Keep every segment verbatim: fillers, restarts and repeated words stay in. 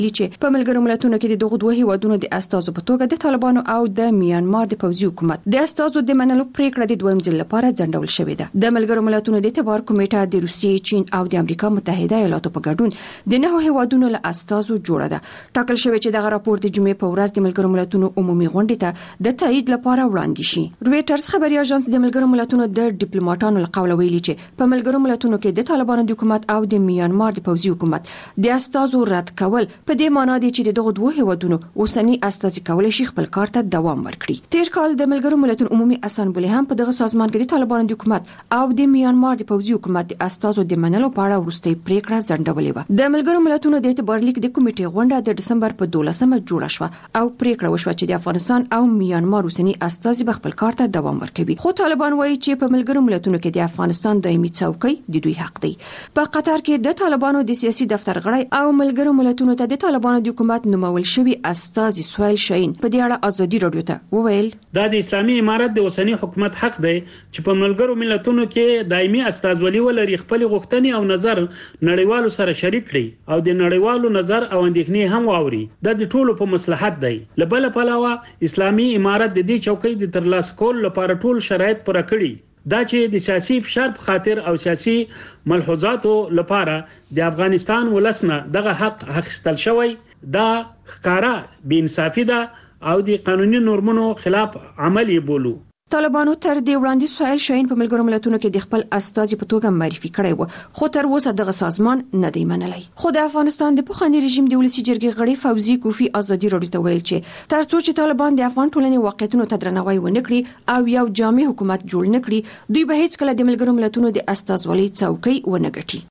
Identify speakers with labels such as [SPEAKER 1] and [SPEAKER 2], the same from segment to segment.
[SPEAKER 1] چې په ملګرو ملتونو کې د دغه دوه هیوادونو د استازو په توګه د طالبانو او د میانمار د پوځي حکومت د استازو د منلو پریکړه د دویم ځل لپاره ځنډول شوې ده. د ملګرو ملتونو د اعتبار کمیټه د روسیې، چین او د امریکا متحده ایالاتو په ګډون د نهو هیوادونو له استازو جوړه ده. ټاکل شوی چې دغه راپور د جمعې په ورځ د ملګرو ملتونو عمومي غونډې ته د تایید لپاره وړاندې شي. رويټرز خبري اژانس د ملګرو ملتونو د ډیپلوماټانو له قوله ویلي چې په ملګرو ملتونو کې د طالبانو د حکومت او د میانمار د پوځي حکومت د استازو رد کول په دې معنی دی چې دغه دوه هیوادونو اوسنی استازي کولای شي خپل کار ته دوام ورکړي. تیر کال د ملګرو ملتونو عمومي اسامبلې هم په دغه سازمان کې د طالبانو د حکومت او د میانمار د پوځي حکومت د استازو د منلو په اړه وروستۍ پریکړه ځنډولې و. د ملګرو ملتونو د اعتبار لیک د کمیټې غونډه د دسمبر په دولسمه جوړه شوه او پریکړه وشوه چې د افغانستان او میانمار اوسنی استازي خپل کار ته دوام ورکوي. خو طالبان وایي چې په ملګرو ملتونو کې د افغانستان دایمي څوکۍ د دوی حق دی. په قطر کې د طالبانو د سیاسي دفتر غړی او ملګرو ملتونو ته د طالبانو د حکومت نومول شوی استازي سویل شاهین په دې اړه ازادي رادیو ته وویل
[SPEAKER 2] دا د اسلامي امارت د اوسنی حکومت حق دی چې په ملګرو ملتونو کې دایمي استازولي ولري، خپل غوښتنې او نظر نړیوالو سره شریک کړي او د نړیوالو نظر او اندېښنې هم واوري. دا د ټولو په مصلحت دی. لبل پلاوه اسلامي امارت د دې چوکۍ د ترلاسه کول لپاره ټول شرایط پوره کړي. دا چې د سیاسي فشار په خاطر او سیاسي ملحوظاتو لپاره د افغانستان ولسنه دغه حق اخیستل شوی دا ښکارا بې انصافي ده او د قانوني نورمونو خلاف عمل یې بولو.
[SPEAKER 1] طالبانو تر دې وړاندې سویل شاهین په ملګرو ملتونو کې د خپل استازي په توګه معرفي کړی و، خو تر اوسه دغه سازمان نه دی منلی. خو د افغانستان د پخواني رژیم د ولسی جرګې غړي فوزي کوفی ازادي رادیو ته ویل چې تر څو چې طالبان د افغان ټولنې واقعیتونو ته درناوی ونه کړي او یو جامع حکومت جوړ نه کړي، دوی به هیڅ کله د ملګرو ملتونو د استازولۍ څوکۍ ونه ګټي.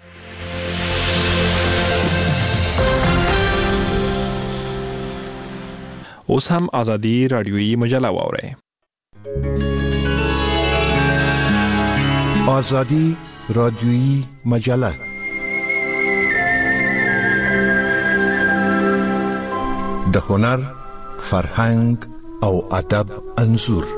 [SPEAKER 3] اوس هم ازادي رادیویی مجله واورئ.
[SPEAKER 4] آزادی رادیویی مجله د هنر، فرهنګ او ادب انځور.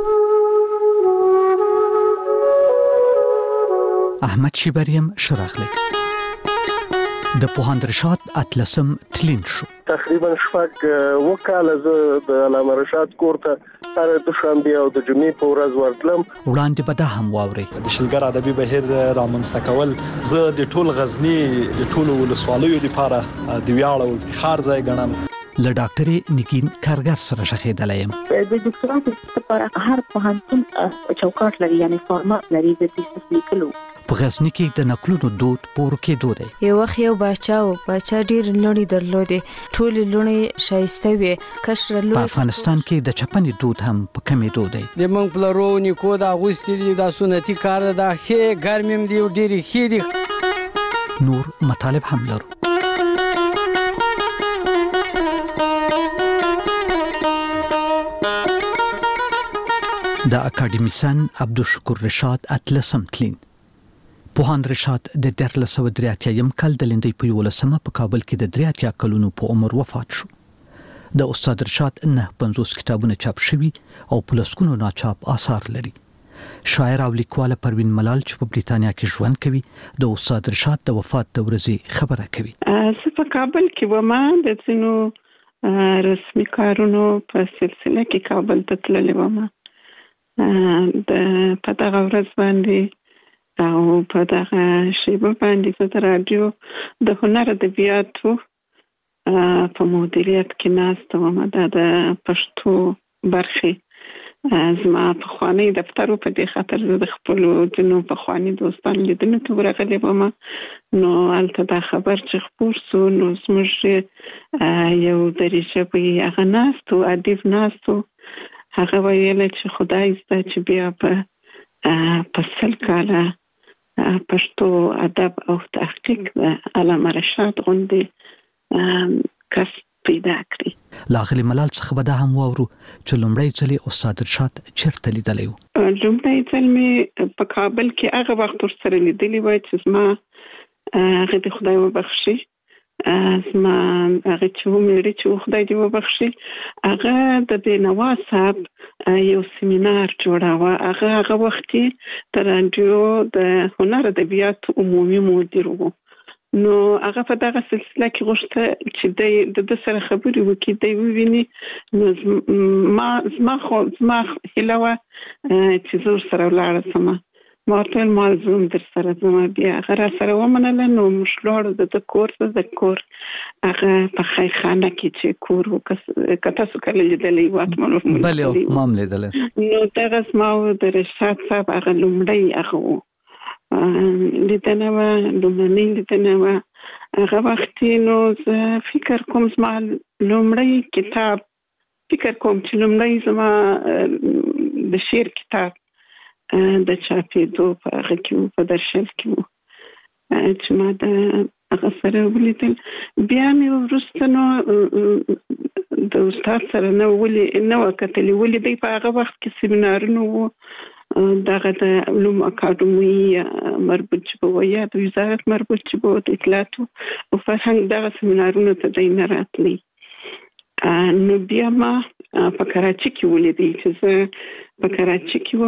[SPEAKER 5] احمد شیبریم شراغلی د پوهاند رشاد اتلسم تلین شو.
[SPEAKER 6] تقریبا شپږ وکاله زه د علامه رشاد کور ته هر دوشنبه او د جمعې په ورځ ورتلم.
[SPEAKER 5] وړاندې به دا هم واوري
[SPEAKER 7] د شلګر ادبي بهیر رامنځته کول زه د ټول غزنی د ټول ولسوالیو لپاره د ویاړ او افتخار ځای ګڼم.
[SPEAKER 5] له ډاکټرې نگین کارګر سره شخېدلی یم.
[SPEAKER 8] د ډاکټرانو لپاره هر پوهنتون چوکاټ لري، یعنی فارمات لري د تیسیس لیکلو.
[SPEAKER 5] په غزنی کې د نقلونو دود پور کېدو دی.
[SPEAKER 9] یو وخت یو باچا و، باچا ډېر لوڼې درلودې، ټولې لوڼې ښایسته وې، کشره لور.
[SPEAKER 5] په افغانستان کې د چپنې دود هم په کمېدو دی.
[SPEAKER 10] د موږ پلرو نیکو د اغوستي دي، دا سنتي کار ده، ښې ګرمې دي او ډېرې ښې دي.
[SPEAKER 5] نور مطالب هم لرو. د اکاډمیسن عبدالشکور رشاد اتلسم تلین. پوهاند رشاد د دیارلس سوه درې اتیایم کال د لندۍ په یولسمه په کابل کې د درې اتیا کلونو په عمر وفات شو. د استاد رشاد نه پنځوس کتابونه چاپ شوي او په لسګونو ناچاپ آثار لري. شاعر او لیکواله پروین ملال چې په بریتانیا کې ژوند کوي د استاد رشاد د وفات د ورځې خبره کوي.
[SPEAKER 11] زه په کابل کې وم، د ځینو رسمي کارونو په سلسله کې کابل ته تللې وم. د په دغه ورځ باندې او په دغه شیبه باندې زه د رادیو د هنر ادبیاتو په مدیریت کې ناسته وم. دا د پښتو برخې زما پخوانی دفتر په دې خاطر زه د خپلو ځینو پخواني دوستانو لیدنې ته ورغلې وم. نو هلته دا خبر چې خپور سو، نو زموږ یو دري ژبی هغه ناست و، ادیب ناست و، هغه ویل چې خدای زده چې بیا په په سل کاله پښتو ادب او تحقیق د علامه رشاد غوندې کس پیدا کړي.
[SPEAKER 5] لاغلی ملال څخه به دا هم واورو چې لومړی ځل استاد رشاد چیرته لیدلی و.
[SPEAKER 11] لومړی ځل مې په کابل کې هغه وخت ورسره لیدلی وای چې زما هغه د خدای وبخښي زما هغه چې ومېړي چې خدای دې وبخښي، هغه د بینوا صاحب یو سیمینار جوړاوه. هغه هغه وخت د رادیو د هنر ادبیات عمومي مدیر و. نو هغه په دغه سلسله کې غوښته چې د د سره خبرې وکړي دی وویني نو ما ما خو ما هیله چې زور سره ولاړ سم ما ټول مالزوم در سره زما بیا هغه سره ومنله نو مشلوړ د کور د کور هغه په خیخانه کې چې کور وکړه سو کله لیدلې واتمنو
[SPEAKER 5] بله مام لیدلې
[SPEAKER 11] نو دغه ما د رشاد صاحب هغه لومړی هغه لیدنه و لومړنی لیدنه و هغه وخت نو زه فکر کوم زما لومړی کتاب فکر کوم چې لومړی زما د شعر کتاب د چاپېدو په هغه کې په درشل کې و چې ما د هغه سره ولیدل بیا مې وروسته نو د استاد سره نه ولې نه وکتلې ولې دی په هغه وخت کې سیمینارونه وو دغه د علوم اکاډمي مربوط چې په یا د وزارت مربوط چې په د اطلاعات او فرهنګ دغه سیمینارونه ته د نه راتلي نو بیا ما په کراچي کې ولیدې چې زه په کراچي کې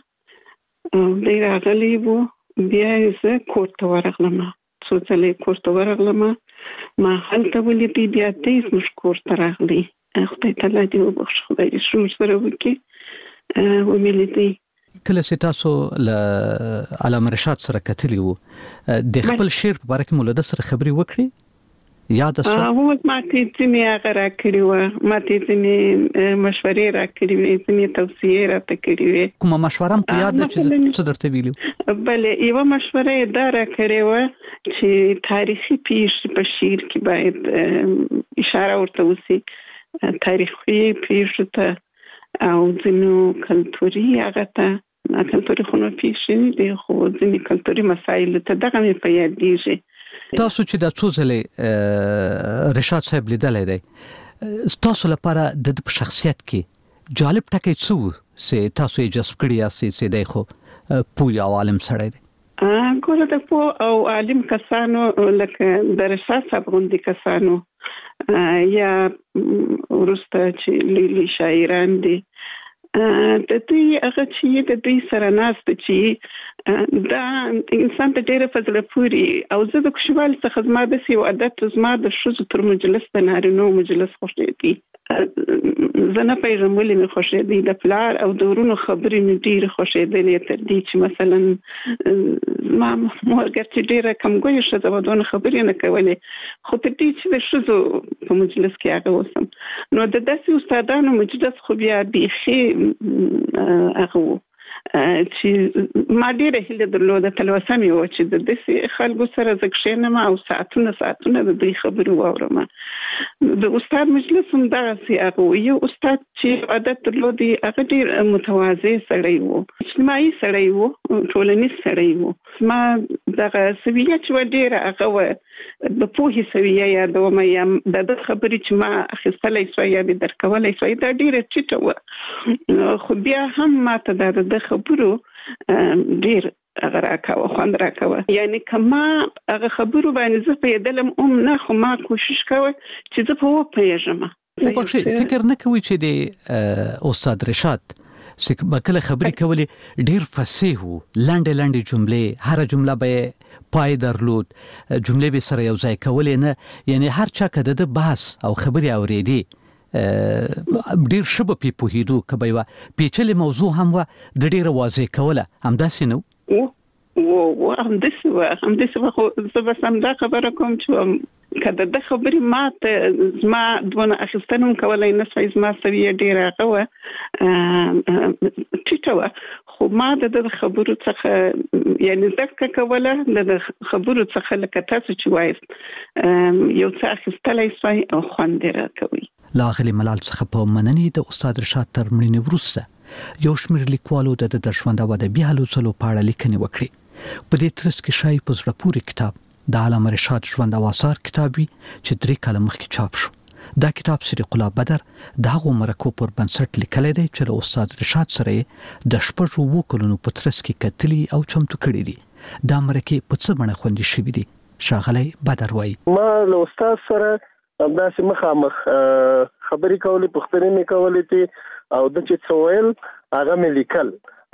[SPEAKER 11] وم دی راغلی وو بیا زه کور ته ورغلم څو ځلې کور ته ورغلم ما هلته ولیدې بیا دې زموږ کور ته راغلی خدای تعالی دې وبخښي خدای دې شور سره وکړي وملیدې
[SPEAKER 5] کله چې تاسو له علامه رشاد سره کتلی وو د خپل شعر په اړه کې مولا سره خبري وکړي یاد اوسه
[SPEAKER 11] هو ما ته ځینې هغه راکړي و ما ته ځینې مشورې راکړي وې ځینې توصیې راته کړي وې
[SPEAKER 5] کومه مشوره په یاد ده چې څه درته ویلو
[SPEAKER 11] بلې یو مشوره دا راکړي و چې تاریخي پیښې په شعر کې باید اشاره ورته وسی تاریخي پیښې ته او ځینو کلتوري هغه ته کلتوري خونو پیښې دي خو ځینې کلتوري مسایل ته دغه مې په یاد دیږي
[SPEAKER 5] تاسو چې د څو ځلې رشاد صاحب لیدلې دی تاسو لپاره د په شخصیت کې جالب ټکی څه سه تاسو یې جذب کړی یاستئ چې دی خو پوی او عالم سړی دی
[SPEAKER 11] ګوره د پو او عالم کسانو لکه د رشاد صاحب غوندې کسانو یا ورسته چې لیلی شاعران دي د دې هغه چې د دې سره ناست چې دا انسان ته ډېر فضل پوری او زه د کوشوال څخه زما د سی عادت زما د شوز تر مجلس د نارینو مجلس خوښېدي زه نه پیژنم ولې مې خوښېدي د پلار او دورونو خبرې مې ډېر خوښېدلې تر دې چې مثلا ما مورګر چې ډېر کم ګوي شته د ودونه خبرې نه کولې خو تر دې چې د شوزو په مجلس کې هغه وسم نو د داسې استادانو مجلس خو بیا بيخي هغه چې ما ډېر هیله درلوده تلوسه مې و چې د دې خلکو سره زکښینم او ساعتونه ساعتونه د دې خبرو واورم د استاد مجلس هم دغسې هغه یو استاد چې عادت درلودي هغه ډېر متواضع سړی و اجتماعي سړی و ټولنیز سړی و ما دغه سویه چې ډېره هغه و د پوهې سویه یادوم یا د خبرې چې ما اخیستلی سوی یا مې درکولی سوی دا ډېره ټیټه وه خو بیا هم ما ته دا د خبرو ډېر هغه راکاوه خوند راکاوه یعنی کما هغه خبرو باندې زه پیدلم ام نه خو ما کوشش کوه چې زه په وپیژم
[SPEAKER 5] او بخښه فکر نه کوي چې د استاد رشاد چې کله خبرې کولې ډېر فصیح وو لاندې لاندې جملې هر جمله به پای درلود جملې به سره یو ځای کولې نه یعنی هر چا کده د بحث او خبرې اورېدي ډېر شبه په پوهېدو کبه یو پیچلې موضوع هم و د ډېر واضح کوله همداسې نو
[SPEAKER 11] و و همداسې و همداسې و خو زه بس همدا خبره کوم چې کله د خبرې ماته زما دونه اخیستنم کولای نه سوی زما سویه ډېره هغه وه ټیټه وه خو ما د خبرو څخه یعنی زده کوله د خبرو څخه لکه تاسو چې وایست یو څه اخیستلی سوی او خوند یې راکوي
[SPEAKER 5] له اغلې ملال څخه په مننې د استاد رشاد تر مړینې وروسته یو شمېر لیکوالو د د ژوند او ادبي هلو ځلو په اړه لیکنې وکړې په دې ترڅ کې شای په زړه پورې کتاب د علامه رشاد ژوند او آثار کتاب وي چې درې کاله مخکې چاپ شو دا کتاب سریق الله بدر د هغو مرکو پر بنسټ لیکلی دی چې له استاد رشاد سره د شپږو اووه کلونو په ترڅ کې کتلي او چمتو کړي دي دا مرکې په څه بڼه خوندي شوي دي ښاغلی بدر وایي
[SPEAKER 6] ما له استاد سره همداسې مخامخ خبرې کولې پوښتنې مې کولې دي او د چې څه ویل هغه مې لیکل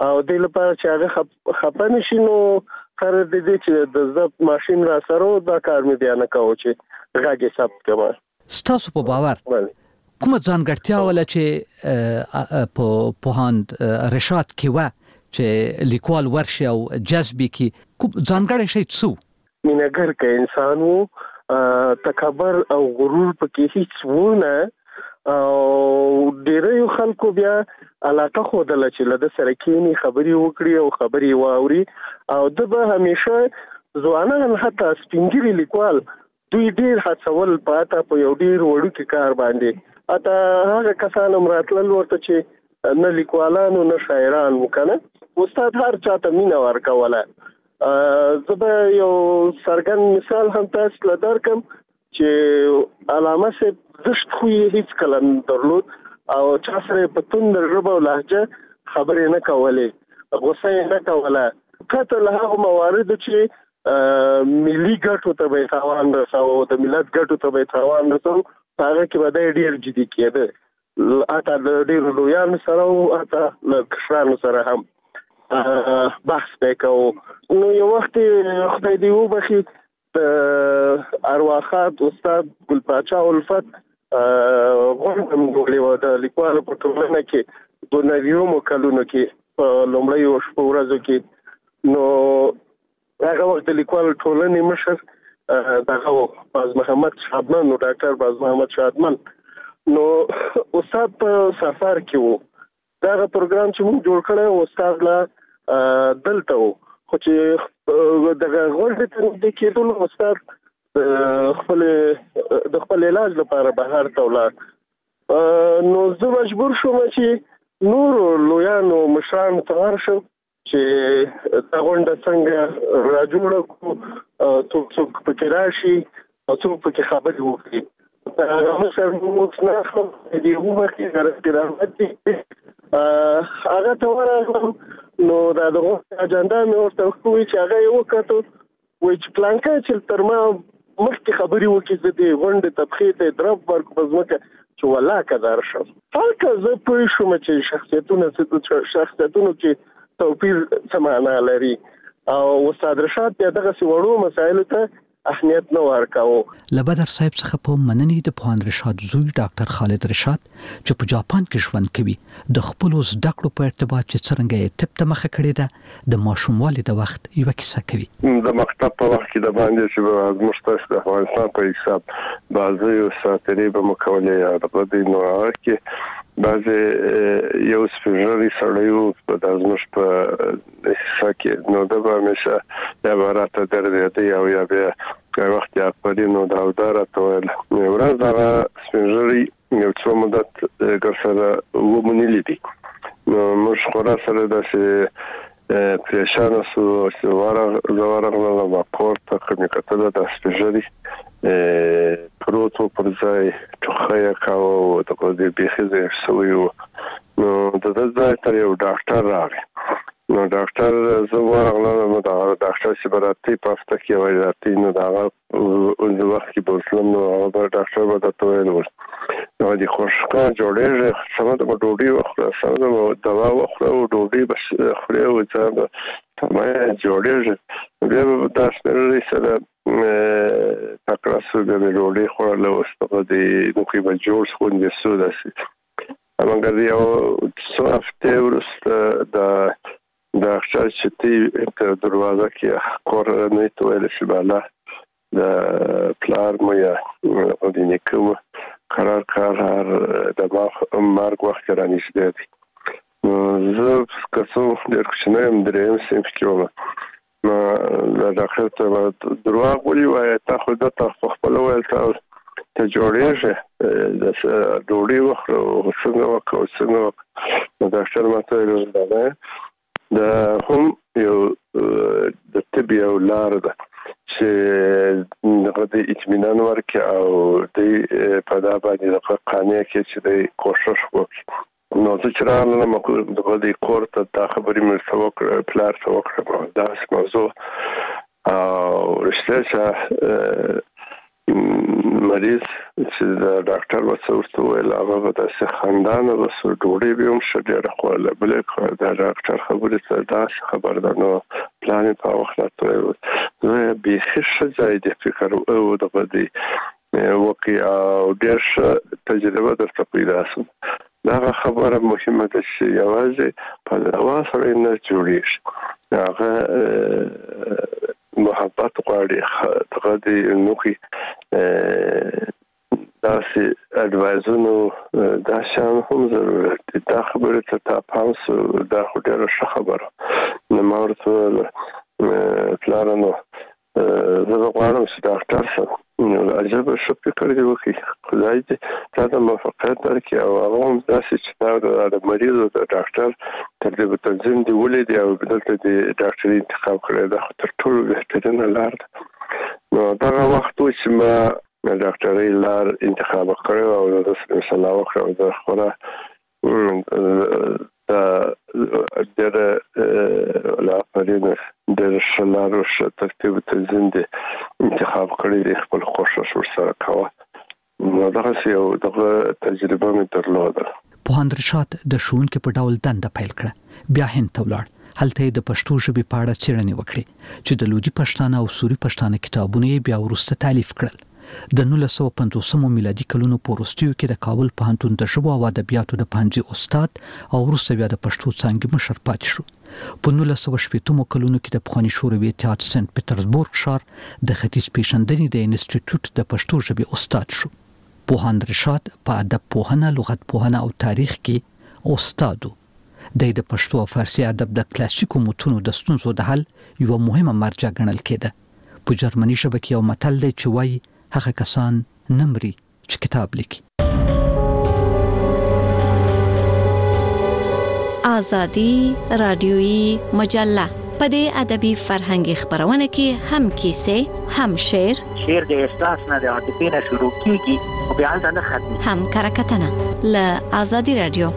[SPEAKER 6] او د لپاره چې هغه خپنه شي نو تر دې چې د ضبط ماشين را سره دا کار مې بیا نه کوو چې غاګي ثبت کما
[SPEAKER 5] ستاسو په باور کومه ځانګړتیا ولا چې په پوهاند رشاد کې و چې لیکوال ورشي او جذبي کې کوم ځانګړی شي څو
[SPEAKER 6] مینګر کې انسان وو تکبر او غرور پکې هیڅ ونه او ډیرو خلکو بیا علاقه خودله چې له سره کېنی خبري وکړي او خبري واوري او د به همیشه ځوانان حتی سپینګری لیکوال دوی ډیر هڅول پاته په یو ډیر وړو کې کار باندې اته هغه کسان مراتل ورته چې نه لیکوالانو نه شاعران وکنه استاد هر چاته مینا ورکوله زبا یو سرګن مثال هم تاسو لدار کوم چې علامه سه زشت خو هیڅ کلم درلود او چا سره په توند ربو لهجه خبرې نه کولې غوسه نه کوله کته له هغه موارد چې ملي ګټو ته به تاوان رساو د ملت ګټو ته به تاوان رساو هغه کې به ډیر جدي کېده اته د ډیر لویان سره او اته له کشرانو سره هم بحث وکاو نو یو وخت خدای دی وبخي ارواحات استاد ګل پاچا الفت غوښتم غوړې و د لیکوالو په ټولنه کې د نویو مکالونو کې په لومړی شپه ورځو کې نو هغه وخت لیکوال ټولنې مشر دغه باز محمد شادمان نو ډاکټر باز محمد شادمان نو استاد په سفر کې وو دا پروګرام چې موږ جوړ کړو استاد لا دلته وو خو چې دغه غوړې ته د کېدل استاد خپل د خپل علاج لپاره بهر ته ولاړ نو زه مجبور شوم چې نور لویانو مشران ته ورشم چې دا غونډه څنګه راجوړه کو څوک څوک پکې راشي او څوک پکې خبرې وکړي هغه سره موږ نه خو دې عمر کې غرض راځي هغه ته ورغلم نو دا دغه اجنډا مې ورته وکړې چې هغه یو کتو وای چې پلانکا چې تر ما مخکې خبرې وکړي د دې غونډې تبخیر ته درب ورک بزمکه چې ولا کدار شو فالکه زه پوه شوم چې شخصیتونه څه شخصیتونو کې توپیر څه معنا لري او استاد رشاد دغه وړو مسایلو ته اهمیت نه ورکاو.
[SPEAKER 5] لبدر صاحب څخه په مننې د پوهاند رشاد زوی ډاکټر خالد رشاد چې په جاپان کې ژوند کوي د خپل زده کړو په ارتباط چې څنګه یې تپ ته مخه کړې ده د ماشوموالي د وخت یو کیسه کوي.
[SPEAKER 6] د مکتب په وخت کې د باندې چې مشترک د افغانستان په حساب بعضي ساتري به مکولې د بدین نو کې بعضي یو سپیشلی سړیو په دازمش په سکه نو د به مشه د عبارت درته او یا به که وخت یا پدینو دا وداره ټول ورځ دا سپیشلی یو څو مدت ګرځره ومنلې دي نو موږ خورا سره د چې پریشان سو چې واره زواره له پورته کومه کتله د سپیشلی پروتو پر ځای ټوخه کاو د دې بيخزه سویو نو د ځای ته یو ډاکټر راغی نو ډاکټر زواره نو دا ډاکټر چې براتي پافته کې وایي راځي نو دا او د وخت کې بوسلم نو دا ډاکټر به تاسو ویل نو د خوشکا جوړېږي سمه د ډوډۍ وخت سمه د دوا وخت او ډوډۍ بس خوري او ځم ما جوړېږي بیا به تاسو لري سره تکراسو د ډوډۍ خورل او ستاسو د نوکي به جوړ شو د سوداسي امنګ دی او څو هفته ورسته د دا چې تی دروازه کې کور نه تویل شي بالا د پلار مو یا د نیکو قرار قرار د مارګ وخت رانیشته دي زه کسو د کوچنیم دریم سیم کې نو دا ډاکټر ته دروغ ویلی وای ته خو د تاسو خپل ویل تاسو ته جوړیږي د ډوډۍ وخت او څنګه وکړو څنګه نو ډاکټر ماته ویل دا دا هم یو د طبي او لار ده چې دغه د اطمینان ورکړي او د په دا باندې د قانې کې چې د کوشش وکړي نو چې راغله مکو دغه د کورت د خبرې مې څوک پلار څوک دا موضوع او رښتیا مریض چې د ډاکټر وسورته ویل هغه به د خاندان او ډوډۍ به هم شډه خوړل بل د ډاکټر خبرې ته دا خبر ده نو پلان په وخت راځي زه به ښه ځای د فکر او د بدی وقي او ډېر تجربه درته پیدا شو دا خبره مهمه ده چې یوازې په دوا سره نه جوړیږي هغه محبت غواړي دغه د نوخي دا سي اډوایزونو دا شان هم ضرورت دي دا خبره ته تاسو دا خو ډېر ښه خبره نو مرته پلانونو زه غواړم چې ډاکټر سره نو عجب شو فکر دی وکي خدای دې تا د موافقت درکې او هغه هم داسې چې د مریض او د ډاکټر تر دې تنظیم دی ولې دی او بدلته د ډاکټري انتخاب کړی دا تر ټولو بهترینه لار ده نو دا وخت چې ما ډاکټري لار انتخاب کړو او د مثلا وکړو د خبره د د لا پرینه د شلارو ش ترتیب تنظیم دی انتخاب کړی دی خپل خوښه شو سره کاوه نو دا یو دغه تجربه مې درلوده
[SPEAKER 5] پوهاند رشاد د ښوونکي په ډول دنده پیل کړه بیا هند ته ولاړ هلته د پښتو ژبې په اړه څېړنې وکړې چې د لودي پښتانه او سوري پښتانه کتابونه بیا وروسته تالیف کړل د نولس سوه پنځوس میلادي کلونو په وروستیو کې د کابل پوهنتون د ژبو او ادبیاتو د پوهنځي استاد او وروسته بیا د پښتو څانګې مشر پاتې شو په نولس سوه شپږ کلونو کې د پخواني شوروي اتحاد سنت پټرزبورګ ښار د ختیځ پیژندنې د انسټیټیوټ د پښتو ژبې استاد شو پوهاند رشاد په ادب پوهنه لغت پوهنه او تاریخ کې استاد د د پښتو او فارسي ادب د کلاسیکو متونو د ستونزو د حل یو مهمه مرجع ګڼل کېده په جرمني ژبه کې یو متل دی چې وایي هغه کسان نمري چې کتاب لیکي
[SPEAKER 12] آزادی رادیویی مجله په دې ادبي فرهنګي خبرونه کې هم کیسې هم شعر
[SPEAKER 13] شعر د احساس نه د عاطفې نه شروع کیږي او بیا د ختمي
[SPEAKER 12] هم کرکټنه ل آزادی رادیو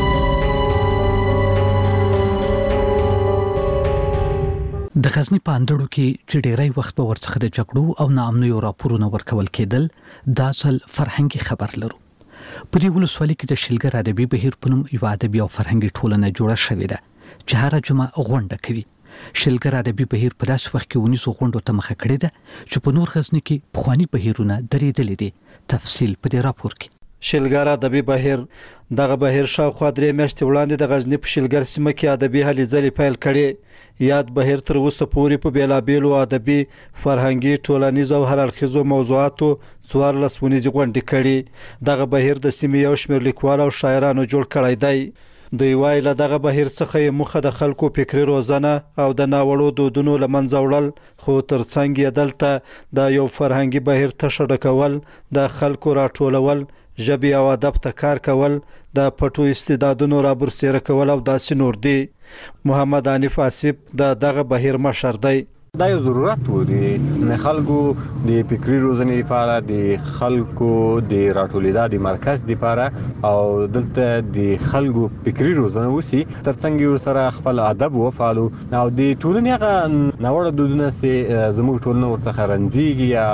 [SPEAKER 5] د غزنی په اندړو کې چې ډیری وخت په ورڅخه د جګړو او ناامنیو راپورونه ورکول کېدل دا اصل فرهنګي خبر لرو په دې ولسوالۍ کې د شلګر ادبي بهیر په نوم یو ادبي او فرهنګي ټولنه جوړه شوې ده چې هر جمعه غونډه کوي شلګر ادبي بهیر په داسې وخت کې ونیسو غونډو ته مخه کړې ده چې په نور غزنی کې پخوانی بهیرونه درېدلې دي تفصیل په دې راپور کې
[SPEAKER 14] شلګر ادبي بهیر دغه بهیر شاوخوا درې میاشتې وړاندې د غزنی په شلګر سیمه کې ادبي هلې ځلې پیل کړي یاد بهیر تر اوسه پورې په بیلابیلو ادبي فرهنګي ټولنیز او هر اړخیزو موضوعاتو څوارلس ونیزې غونډې کړي دغه بهیر د سیمې یو شمېر لیکوال او شاعرانو جوړ کړی دی دوی وایي له دغه بهیر څخه یې موخه د خلکو فکري روزنه او د ناوړو دودونو له منځه وړل خو ترڅنګ یې دلته د یو فرهنګي بهیر تشه ډکول د خلکو راټولول ژبې او ادب ته کار کول د پټو استعدادونو رابرسېره کول او داسې نور دي محمد حنیف آصف د دغه بهیر مشر دی
[SPEAKER 15] دا یو ضرورت و د خلکو د فکري روزنې لپاره د خلکو د راټولېدا د مرکز لپاره او دلته د خلکو فکري روزنه وسی ترڅنګ یو سره خپل ادب وفالو او د ټولنې هغه نوړ دودونه سي زموږ ټولنه ورڅخه رنځيږي یا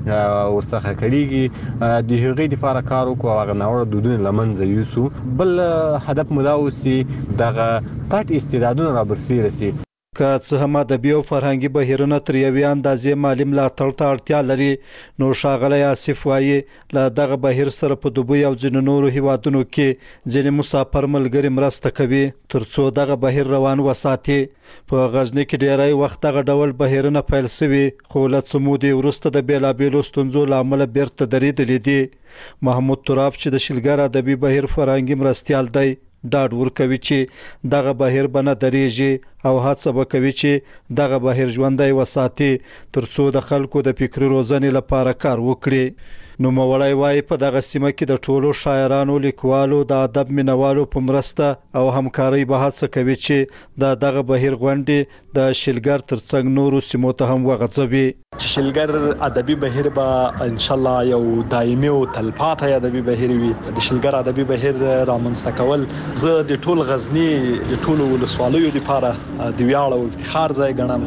[SPEAKER 15] ورڅخه کړيږي د هغې لپاره کار وکړو هغه نوړ دودونه لمنځه یوسو بل هدف مداوسي دغه پټ استعدادونه رابرسېره سي
[SPEAKER 14] که څه هم ادبي او فرهنګي بهیرونه تر یوې اندازې مالي ملاتړ ته اړتیا لري نو ښاغلی آصف وایي له دغه بهیر سره په دوبۍ او ځینو نورو هیوادونو کې ځینې مسافر ملګري مرسته کوي تر څو دغه بهیر روان وساتي په غزنی کې ډیری وخت دغه ډول بهیرونه پیل شوي خو له څه مودې وروسته د بیلابیلو ستونزو له امله بیرته درېدلي دي محمود تراب چې د شلګر ادبي بهیر فرهنګي مرستیال دی ډاډ ورکوي چې دغه بهیر بنه درېږي او هڅه وکوي چې دغه بهیر ژوندی وساتي تر څو د خلکو د فکري روزنې لپاره کار وکړي نو موړی وایي په دغه سیمه کې د ټولو شاعرانو لیکوالو د ادب مینوالو په مرسته او همکارۍ به هڅه کوي چې د دغه بهیر غونډې د شلګر ترڅنګ نورو سیمو ته هم وغځوي
[SPEAKER 7] شلګر ادبي بهیر به ان شاء الله یو دایمي او تلپاتې ادبي بهیر وي د شلګر ادبي بهیر رامنځته کول زه د ټول غزنی د ټول ولسوالیو لپاره د ویاړ او افتخار ځای ګڼم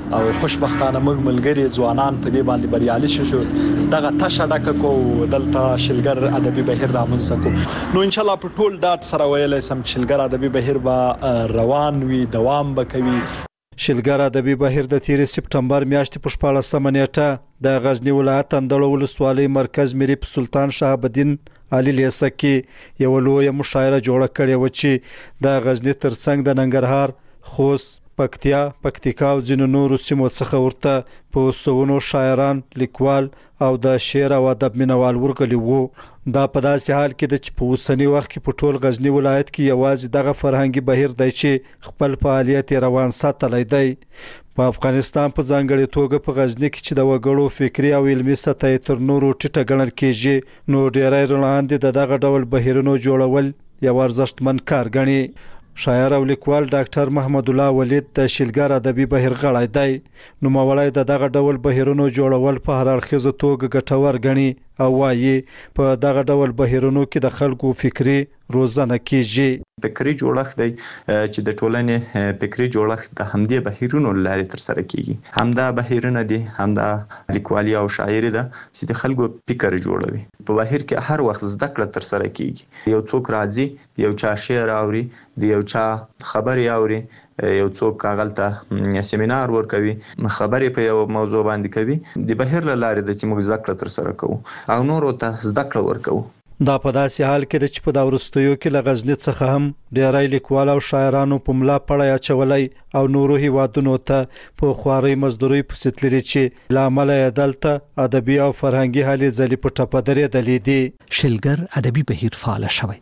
[SPEAKER 7] او خوشبختانه موږ ملګری ځوانان په دې باندې بریالي شو دغه تشه ډکه کو دلته شلګر ادبي بهیر رامنځته کو نو ان شاء الله په ټول ډاټ سره ویلای سم شلګر ادبي بهیر به روان وي دوام وکوي.
[SPEAKER 14] شلګر ادبي بهیر د تیر سپټمبر میاشتې په شپاړسمه نیټه د غزنی ولایت اندړ ولسوالۍ مرکز میرپ سلطان شهاب الدین علي لیسکی یو لوی مشاعره جوړه کړې و چې د غزنی ترڅنګ د ننګرهار خوست پکتیا پکتیکا او ځینو نورو سیمو څخه ورته په سونو شاعران لیکوال او د شعر او ادب مینوال ورغلي وو. دا په داسې حال کې د چې په اوسنی وخت کې په ټول غزنی ولایت کې یوازې دغه فرهنګي بهیر دی چې خپل فعالیت روان ساتلی دی. په افغانستان په ځانګړي توګه په غزنی کې چې د وګړو فکری او علمي سطح تر نورو ټیټه ګڼل کېږي نو ډیری رڼاندې د دغه ډول بهیرونو جوړول یو ارزښتمن کار ګڼي. شاعر او لیکوال ډاکټر محمد الله ولید د شلګر ادبي بهیر غړی دی نو مولای د دغه ډول بهیرونو جوړول په هر اړخیزه توګه ګټور ګڼي او وايي په دغه ډول بهیرونو کې د خلکو فکری روزنه کیږي.
[SPEAKER 16] فکری جوړښت دی چې د ټولنې فکری جوړښت د همدې بهیرونو لاري تر سره کیږي. همدا بهیرونه دي همدا لیکوالي او شاعري ده چې د خلکو فکر جوړوي. په بهیر کې هر وخت زده کړه تر سره کیږي. یو څوک راځي یو چا شعر اوري د یو چا خبري اوري یو څوک کاغلته سیمینار ورکوي خبرې په یو موضوع باندې کوي د بهیر لاري د چې موږ زده کړه تر سره کوو او نورو ته زده کړه ورکوو.
[SPEAKER 14] دا په داسې حال کې د چې په دا وروستیو کې له غزنی څخه هم ډیری لیکوال او شاعرانو په ملا پړی اچولی او نورو هیوادونو ته په خوارۍ مزدورۍ پسې تللي چې له امله یې دلته ادبي او فرهنګي هلې ځلې په ټپه درېدلې دي.
[SPEAKER 5] شلګر ادبي بهیر فعاله شوی.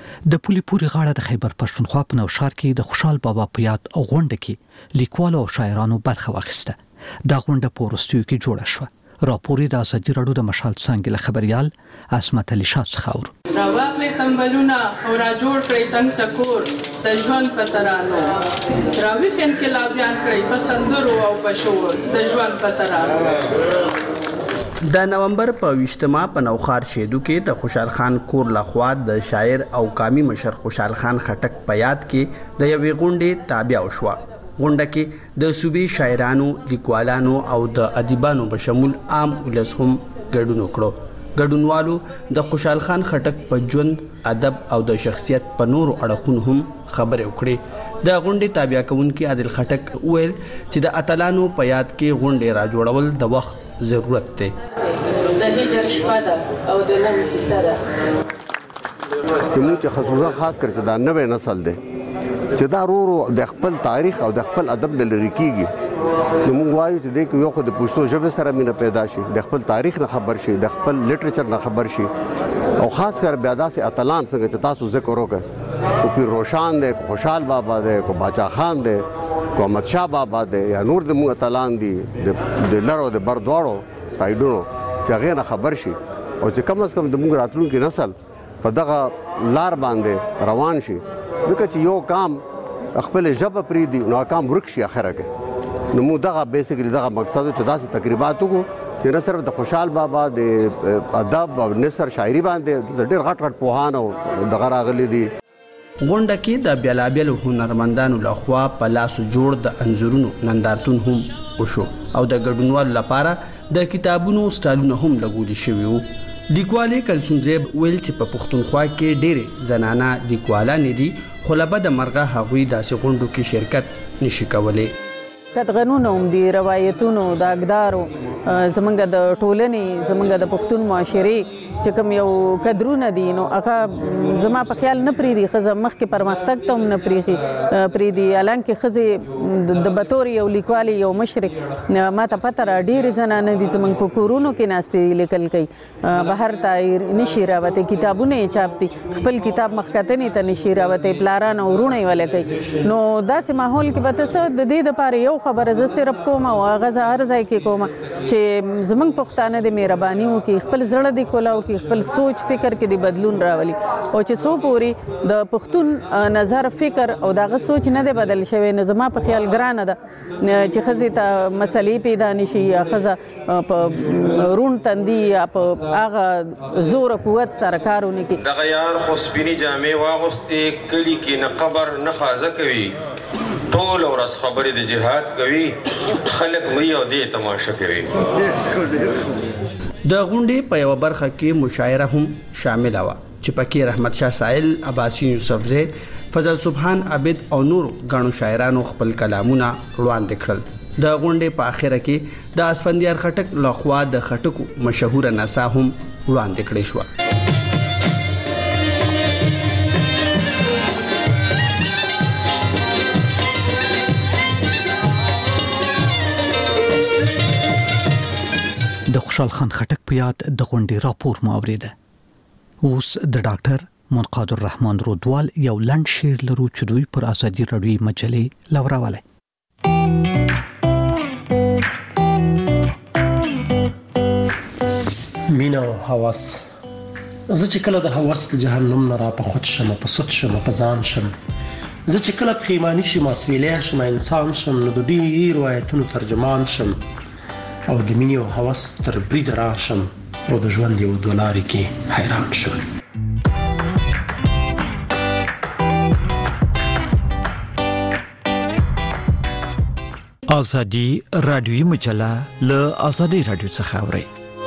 [SPEAKER 5] د پولي پورې غاړه د خیبر پښتونخوا په نوشهر کې د خوشحال بابا په یاد غونډه کې لیکوالو او شاعرانو برخه واخیسته. دا غونډه په وروستیو کې جوړه شوه. راپوري د ازادي راډیو د مشال څنګه له خبريال اسمت علي شاه څخه اور
[SPEAKER 17] راوخلې تنبلونه او را جوړ کړی تنگ ټکور د ژوند په ترانو راوخ انقلابیان کړی په سندرو او په شور د ژوند په ترانو.
[SPEAKER 18] د نومبر په ویشتمه په نوخار شیدو کې د خوشحال خان کور لخوا د شاعر او قامي مشر خوشحال خان خټک په یاد کې د یوې غونډې تابع وشوه. غونډه کې د صوبې شاعرانو لیکوالانو او د ادیبانو په شمول عام ولس هم ګډون وکړو. ګډونوالو د خوشحال خان خټک په ژوند ادب او د شخصیت په نورو اړخونو هم خبرې وکړې. د غونډې تابع کوونکي عادل خټک ویل چې د اتلانو په یاد کې غونډې را جوړول د وخت ضرورت دی.
[SPEAKER 17] د هجر شپه ده او د نن کیسه ده
[SPEAKER 19] چې خصوصا خاص کر چې دا نوې نسل دی چې دا ورو د خپل تاریخ او د خپل ادب نه لري کیږي. نو موږ وایو چې د یو خو د پښتو ژبې سره مینه پیدا شي د خپل تاریخ نه خبر شي د خپل لیټریچر نه خبر شي او خاص کر بیا داسې اتلان څنګه چې تاسو ذکر وکړ کو پیر روشان دی کو خوشحال بابا دی کو باچا خان دی کو احمد شاه بابا دی یا نور د موږ اتلان دي د لرو د بر دواړو سایډونو چې هغه نه خبر شي او چې کم از کم د موږ راتلونکي نسل په دغه لار باندې روان شي ځکه چې یو کام خپل ژبه پریدي نو کام ورک شي اخره کې. نو موږ دغه بیسیکلی دغه مقصد چې داسې تقریبات وکړو چې نه صرف د خوشحال بابا د ادب او نثر شاعري باندې ډېر غټ غټ پوهان او دغه راغلي دي.
[SPEAKER 18] غونډه کې د بیلابیلو هنرمندانو لخوا په لاسو جوړ د انځورونو نندارتون هم وشو او د ګډونوالو لپاره د کتابونو سټالونه هم لګول شوي وو. لیکوالې کلثوم زیب ویل چې په پښتونخوا کې ډېرې زنانه لیکوالانې دي خو له بده مرغه هغوی داسې غونډو کې شرکت نشي کولی.
[SPEAKER 20] کتغنونو هم دي روایتونو د اقدارو زمونږ د ټولنې زمونږ د پښتون معاشرې چې کوم یو قدرونه دي نو هغه زما په خیال نه پریدي ښځه مخکې پرمختګ ته هم نه پریږي پریدي حالانکې ښځې د بطور یو لیکوالې یو مشرې ما ته پته را ډېرې زنانه دي زموږ په کورونو کې ناستې لیکل کوي بهر ته نشي راوتی کتابونه یې چاپ دي خپل کتاب مخکتنې ته نشي راوتی پلاران او وروڼه یې وله کوي نو داسې ماحول کې به ته څه د دې دپاره یو خبره زه صرف کوم او هغه زه هر ځای کې کوم چې زموږ پښتانه د مهرباني وکړي خپل زړه دې کولاو خپل سوچ فکر کې د بدلون راولي او چې څو پورې د پښتون نظر فکر او دغه سوچ نه دی بدل شوی نو زما په خیال ګرانه ده چې ښځې ته مسلې پیدا نشي یا ښځه په روڼ تندي یا په هغه زور قوت سره کار ونه کړي.
[SPEAKER 21] دغه یار خو سپینې جامې واغوستې کلي کې نه قبر نه خازه کوي ټول ورځ خبرې د جهاد کوي خلک مې او دې تماشا کوي.
[SPEAKER 18] د غونډې په یو برخه کې مشاعره هم شامل و چې پکې رحمت شاه سائل، عباسی یوسفزی، فضل سبحان عابد او نور غاڼو شاعرانو خپل کلامونه وړاندې کړل. د غونډې په اخره کې د اسفندیار خټک لخوا د خټکو مشهور نڅا هم وړاندې کړې شو.
[SPEAKER 5] د خوشحال خان خټک په یاد د غونډې راپور مو اوریده. اوس د ډاکټر منقاد الرحمن رودوال یو لنډ شعر لرو چې دوی پر ازادي راډیوي مجلې لوراوله.
[SPEAKER 22] مینا او هوس، زه چې کله د هوس د جهنم نه را په خود شم، په سود شم، په ځان شم، زه چې کله پښیماني شم، اسویلی شم، انسان شم، نو د ډېرو آیتونو ترجمان شم او د مینې او هوس تر بریده راشم او د ژوند یو دوه لارې کې حیران شم.
[SPEAKER 5] ازادي راډیوي مجله له ازادي راډیو څخه اوري.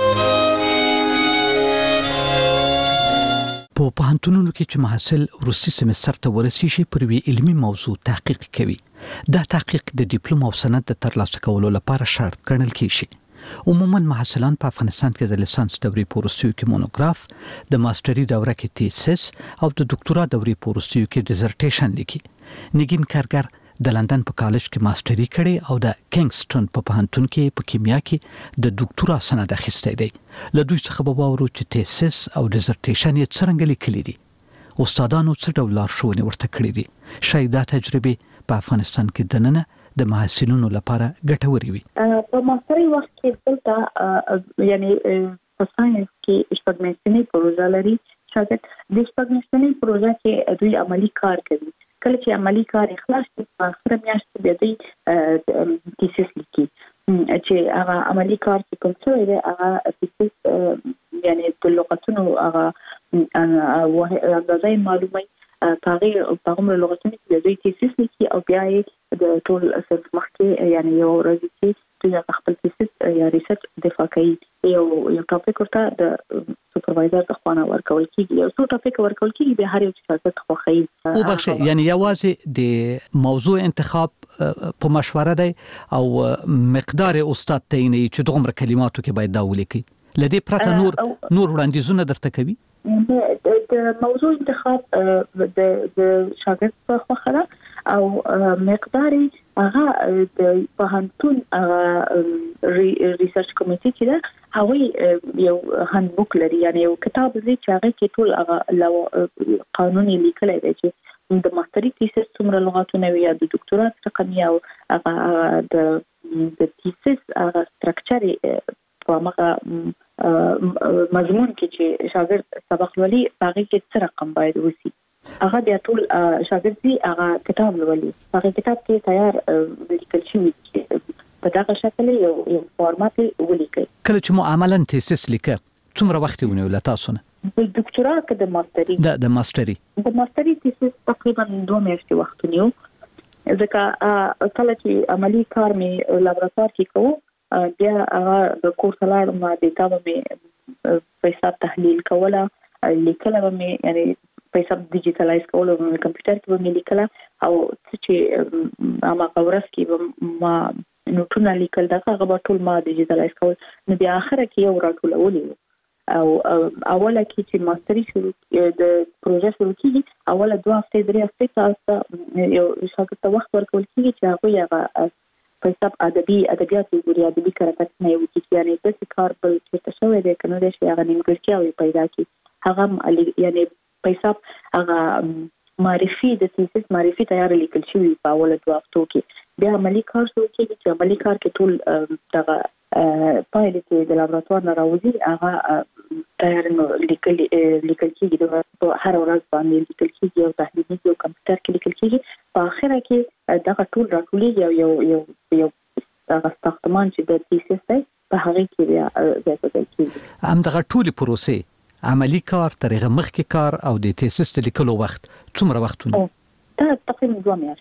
[SPEAKER 5] په پوهنتونونو کې چې محصل وروستي سمستر ته ورسیږي پر وی علمي موضوع تحقیق کوي. دا تحقیق د ډیپلوم او سند د ترلاسه کولو لپاره شرط ګڼل کیږي. عموما محصلان په افغانستان کې د لیسانس دورې په وروستیو کې مونوګراف، د ماستري دوره کې تیسس او د ډاکټورا دورې په وروستیو کې ډیزرټیشن لیکي. نگین کارګر د لندن په کالج کې ماستري کړي او د کینګسټون په پوهنتون کې په کیمیا کې د ډاکټورا سند اخیستی دی. له دوی څخه به واورو چې تیسس او ډیزرټیشن یې څرنګه لیکلي دي، استادانو څه ډول لارښوونې ورته کړې دي. شاید دا تجربې په افغانستان کې دننه د محصلینو لپاره ګټورې وي.
[SPEAKER 8] په ماستري وخت کې دلته یعنی په ساينس کې شپږمیاشتنۍ پروژه لري. شاګرد د شپږمیاشتنۍ پروژه کې دوی عملی کار کوي. کله چې عملی کار اخلاص شي په اخر میاشت کې دوی تیسس لیکي چې هغه عملی کار چې کوم څه دی هغه تیسس یعنی د لغتونو هغه اندازې معلومه پاره په کومه لغتونو کې دوی تیسس لیکي او بیا یې د ټول اصل مخکې یعنی یو ورځ کې دوی خپل تیسس یا ریسرچ دفاع کوي. یو یو ټاپک ورته د سوپروایزر د خوانه ورکول کیږي، یو څو ټاپک ورکول کیږي به هر یو شاګرد خوښي.
[SPEAKER 5] او بخښه یعنی یوازې د موضوع انتخاب په مشوره دی او مقدار استاد تعیني چې دومره کلماتو کې باید دا ولیکي. لدې پرته نور نور وړاندیزونه درته کوي.
[SPEAKER 8] د موضوع انتخاب د شاګرد په خوښه او مقدار هغه د پوهنتون ریسرچ کمیټې چې دا هغه یو هاندبوک لري، یعنی یو کتاب دی چې هغه کې ټول هغه قانوني لیکل دی چې د ماستري تیسس څومره لغاتونه وي، د ډاکټورا رقم او هغه د د تیسس هغه سټرکچر په هغه مضمون کې چې شاګرد سبق لولي هغه کې څه رقم باید وسی. هغه بیا ټول شاګرد دی هغه کتاب لولي، هغه کتاب کې تیار لیکل شوی په دغه شکل یو یو فارمات ولیکي.
[SPEAKER 5] کله چې مو عملاً تیسس لیکه څومره وخت ونیول تاسو نه؟
[SPEAKER 8] د ډاکټورا کې د ماستري
[SPEAKER 5] د د ماستري
[SPEAKER 8] د ماستري تیسس تقریبا دوه میاشتې وخت ونیو. ځکه کله چې عملی کار می لابراتوار کې کوو بیا هغه د کورس لاړم ما ډیټا مې پیسې تحلیل کوله، لیکله مې یعنی پیسې ډیجیټلایز کوله په کمپیوټر کې مې لیکله او چې ما قورس کې ما نوټونه لیکل دا هغه ټول ما ډیجیټلایز کول. نو بیا اخر کې یو راټولولې او اوله کې چې ماستري شروع د پروژه شروع کیږي اوله دوه هفته درې هفته تاسو یو شاګرد ته وخت ورکول کیږي چې هغه یې پیسې ادبي ادبیات وګوري، ادبي کارکټ نه یو چې یعنی د کار بل څه شوی دی کنه د شي هغه نیمګړتیاوي پیدا کی هغه یعنی پیسې هغه معرفي د تیسس معرفي تیار لیکل شوی په اوله دوه هفتو کې. بیا عملی کار شروع کیږي چې عملی کار کې ټول دغه پایلې چې د لابراتوار نه راوځي هغه تیار لیکل لیکل کیږي د هر ورځ باندې لیکل کیږي او تحلیل کیږي او کمپیوټر کې لیکل کیږي. په اخر کې دغه ټول راټولېږي یو یو یو یو هغه ساختمان چې د تیسس دی په هغه کې بیا ځای کیږي.
[SPEAKER 5] هم دغه ټول پروسې عملی کار ترغه مخکې کار او د تیسس د لیکلو وخت څومره وخت ونیو؟
[SPEAKER 8] دا تقریبا دوه میاشتې.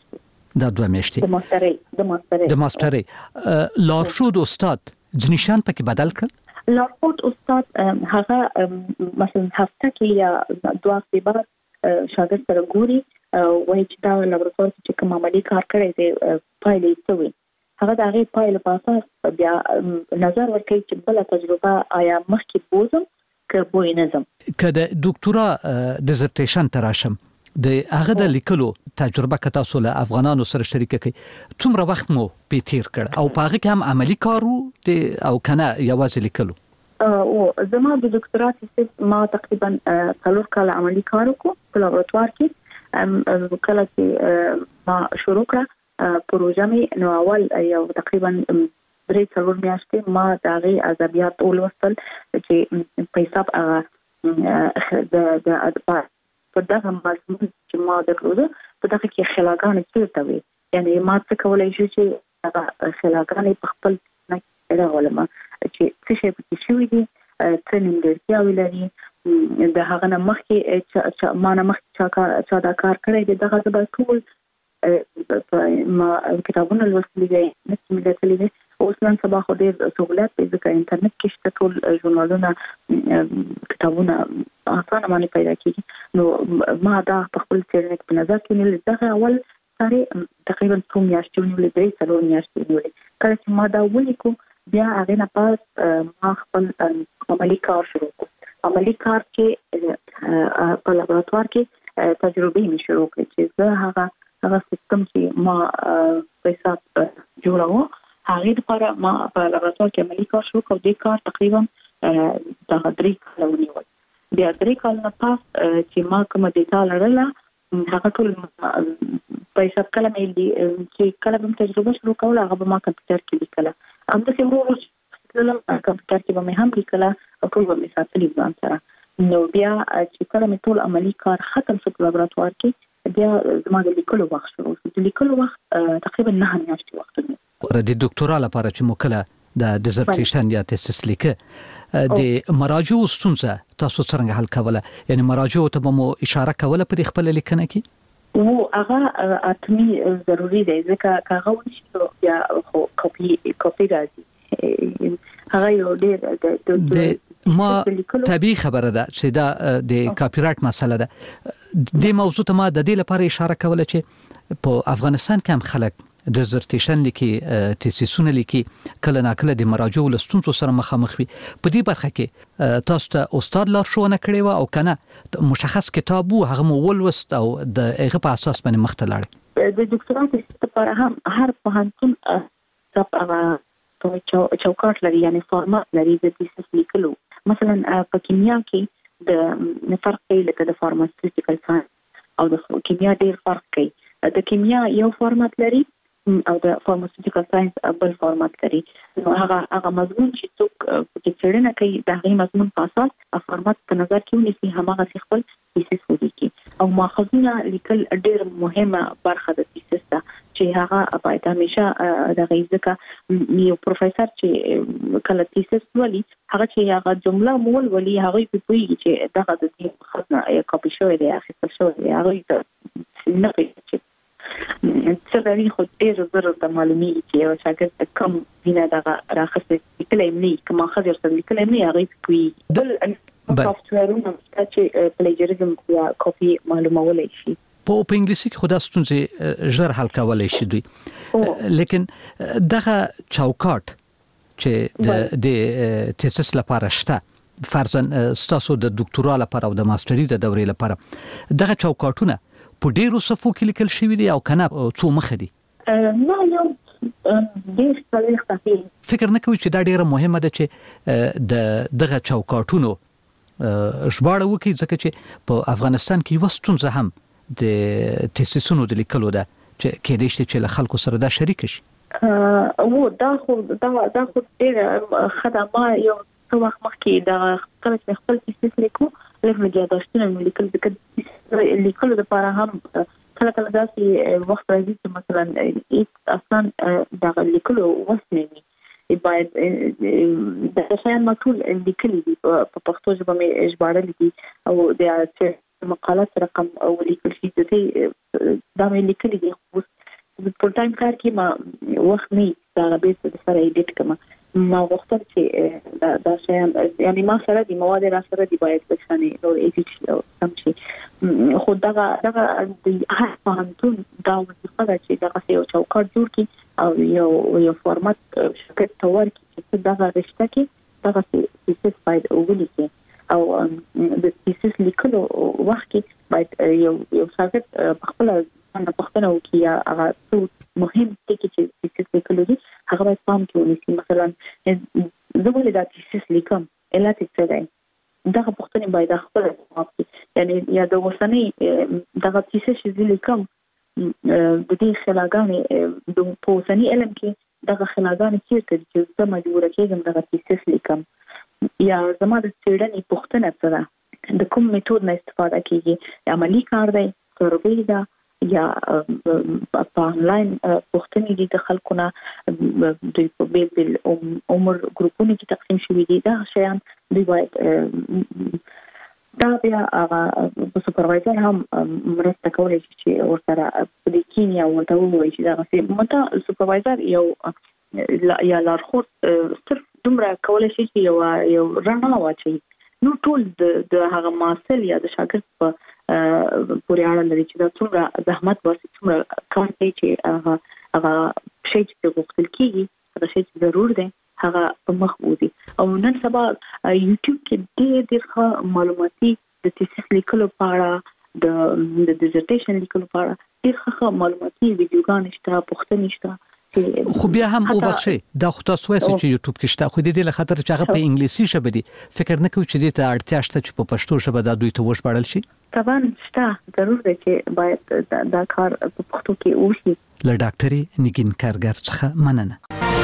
[SPEAKER 5] دا دوه میاشتې
[SPEAKER 8] د ماسترۍ د ماسترۍ
[SPEAKER 5] د ماسترۍ لارښود استاد ځنیشان پکې بدل کړ.
[SPEAKER 8] لارښود استاد هغه مثلا هفته کې یا دوه هفتې بعد شاګرد سره ګوري وایي چې دا لابراتوار چې کوم عملي کار کړی دی پایلې څه وي، هغه د هغې پایلې په اساس بیا نظر ورکوي چې بله تجربه آیا مخکې بوزم که بوی نظم.
[SPEAKER 5] که د ډاکټورا ډیزرټیشن ته راشم د هغه د لیکلو تجربه که تاسو له افغانانو سره شریکه کړئ څومره وخت مو پې تیر کړ او په هغه کې هم عملي کار و او که نه یوازې لیکلو؟
[SPEAKER 8] او زما د ډاکټورا تیسیس ما تقریبا څلور کاله عملي کار وکړو په لابراتوار کې. کله چې ما شروع کړه پروژه مې نو اول یو تقریبا درې څلور میاشتې ما د هغې ادبیات ولوستل چې په حساب هغه د د ادبیات په دغه مضمون چې ما درلوده په دغه کې خلاګانې چیرته وي، یعنی ما څه کولی شو چې هغه خلاګانې په خپل نه راولم چې څه شی پکې شوي دي، څه نیمګړتیاوې لري، د هغه نه مخکې ما نه مخکې چا دا کار کړی دی دغه زه به ټول ما کتابونه لوستلي دي نسې مې لیکلي دي. اوس نن سبا خو ډېر سهولت دی ځکه انټرنیټ کې شته ټول ژورنالونه کتابونه اسانه باندې پیدا کېږي. نو ما دا په خپل څېړنه کې په نظر کې نیولې دغه اول ساري تقریبا څو میاشتې ونیولې درې څلور میاشتې ونیولې. کله چې ما دا ولیکو بیا هغې نه پاس ما خپل عملي کار شروع کړو. عملي کار کې په لابراتوار کې تجربې مې شروع کړې چې زه هغه هغه سیستم چې ما په حساب جوړاوه هغې لپاره ما په لابراتوار کې عملي کار شروع کړ. دې کار تقریبا دغه درې کاله ونیول. بیا درې کاله نه پاس چې ما کومه ډیټا لرله هغه ټول په حساب کله مې چې کله به تجربه شروع کوله هغه به ما کمپیوټر کې لیکله، همداسې ورو ورو چې کمپیوټر کې به مې هم لیکله او ټول به مې ساتلي ځان سره. نو بیا چې کله مې ټول عملي کار ختم شو په لابراتوار کې بیا زما د لیکلو وخت شروع شو. د لیکلو وخت تقریبا نه میاشتې وخت ونیو.
[SPEAKER 5] د ډاکټورا لپاره چې مو کله د ډیزرټیشن یا تیسیس لیکه د مراجعو ستونزه تاسو څنګه حل کوله؟ یعنی مراجعو ته به مو اشاره کوله په دې خپله لیکنه کې؟
[SPEAKER 8] او هغه اتمی ضروری دی ځکه که هغه ونشي بیا خو کاپي کاپي راځي. هغه یو ډېر د
[SPEAKER 5] ما طبیعي خبره ده چې دا د کاپی رایټ مسله ده. د موضوع ته ما د دې لپاره اشاره کوله چې په افغانستان کې هم خلک ډیزرټیشن لیکي، تیسیسونه لیکي، کله ناکله د مراجعو له ستونزو سره مخامخ وي. په دې برخه کې تاسو ته استاد لارښوونه کړې وه او که نه مشخص کتاب و هغه مو ولوست او د هغه په اساس باندې مخ ته لاړئ؟
[SPEAKER 8] د ډاکټورا تیسیس لپاره هم هر پوهنتون هغه چوکاټ لري، یعنی فارمات لري د تیسیس لیکلو. مثلا په کیمیا کې د فرق کوي لکه د فارماسیوټیکل ساینس او د کیمیا ډېر فرق کوي. د کیمیا یو فارمات لري او د فارماسیوټیکل ساینس بل فارمات لري. نو هغه هغه مضمون چې څوک په څېړنه کوي د هغې مضمون په اساس فارمات په نظر کې ونیسي هماغسې خپل تیسیس ولیکي. او ماخذونه لیکل ډېر مهمه برخه د تیسیس ده چې هغه باید همیشه دغه ځکه یو پروفیسور چې کله تیسیس ولي هغه چې هغه جمله مول ولي هغه په پوهیږي چې دغه د دې ماخذ نه کاپي شوی دی اخیستل شوی دی، هغه نه کوي چې څه لري خو ډېر زر د معلومیږي چې یو شاګرد کم دینه دغه راخصه لیکلی نه کوم ماخذ ورسره لیکلی نه هغه پوهیږي. بل سافټویرونه چې پلیجریزم یا کاپي معلومولی شي.
[SPEAKER 5] په په انګلیسي کې خو دا ستونزې ژر حل کولی شي دوی، لیکن دغه چوکاټ چې د د تیسیس لپاره شته فرضاً ستاسو د ډاکټورا لپاره او د ماستري د دورې لپاره دغه چوکاټونه په ډېرو صفحو کې لیکل شوي دي او که نه څو مخه دي؟
[SPEAKER 8] نه یو ډېر څلوېښت صفحې.
[SPEAKER 5] فکر نه کوئ چې دا ډېره مهمه ده چې د دغه چوکاټونو ژباړه وکړي ځکه چې په افغانستان کې یوه ستونزه هم د تیسیسونو د لیکلو ده چې کېدای شي چې له خلکو سره دا شریکه شي؟
[SPEAKER 8] او دا خو دا دا خو ډېره ښه ده. ما یو څه وخت مخکې دغه کله چې خپل تیسیس لیکو لږ مې یاداشتونه مې لیکل ځکه لیکلو دپاره هم کله کله داسې وخت راځي چې مثلا هېڅ اصلا دغه لیکلو وس نه وي، باید دغه شیان ما ټول لیکلي دي په پښتو ژبه مې ژباړلي دي او د مقالات رقم ولیکل شي د دې دا مې لیکلي دي. خو فول ټایم کار کې ما وخت نه دا به سره ایډیټ کوم ما وختل چې دا دا شیان یعنی ما سره د مواد را سره دی باید بشانه نو ایډیټ سم شي خو دا دا د هر فهمتون دا وظیفه ده چې دا یو چوکاټ جوړ کی او یو یو فارمات شرکت تور کی چې دا رښتا کی دا څه فائدہ وګورئ او د تیسیس لیکلو وخت کې باید یو یو شاګرد خپل نه پښتنه وکړي یا هغه مهم ټکی چې تیسیس لیکلو دي هغه باید پام کې ونیسي. مثلا زه ولې دا تیسیس لیکم علت څه دی دا پښتنه باید خپل وکړي یعنی یا د وسنۍ دا تیسیس چې لیکم د دې خلاګانې د پوسنی علم کې دا خلاګانې چیرته چې زه مجبور کېږم دا تیسیس لیکم یا زما د څېړنې پوښتنه څه ده د کوم میتود نه استفاده کیږي عملی کار دی سروې ده یا په انلاین پوښتنې دي د خلکو نه د بیل بیل عمر ګروپونو کې تقسیم شوي دي دا شیان دوی باید دا بیا هغه سوپروایزر هم مرسته کولی شي چې ورسره په دې کې یا ورته ووایي چې دا څه مته سوپروایزر یو یا لارښود صرف دومره کولای شي چې یو یو رڼا واچي نو ټول د هغه ماسل یا د شاګرد په پورې اړه لري چې دا څومره زحمت ورسي څومره کار کوي چې هغه هغه شی چې غوښتل کیږي هغه شی چې ضرور دی هغه په مخ وځي. او نن سبا یوټیوب کې ډېر ډېر معلوماتي د تیسیس لیکلو په اړه د د ډیزرټیشن لیکلو په اړه ډېر ښه معلوماتي ویډیوګانې شته پوښتنې شته
[SPEAKER 5] خو بیا هم وبخښي دا خو تاسو وایئ چې یوټیوب کې شته خو د دې لپاره چې هغه په انګلیسي ژبه دي فکر نه کوئ چې دې ته اړتیا شته چې په پښتو ژبه دا دوی ته وژباړل شي؟
[SPEAKER 8] طبعا شته ضرور دی چې باید دا کار په پښتو کې وشي.
[SPEAKER 5] له ډاکټرې نګین کارګر څخه مننه.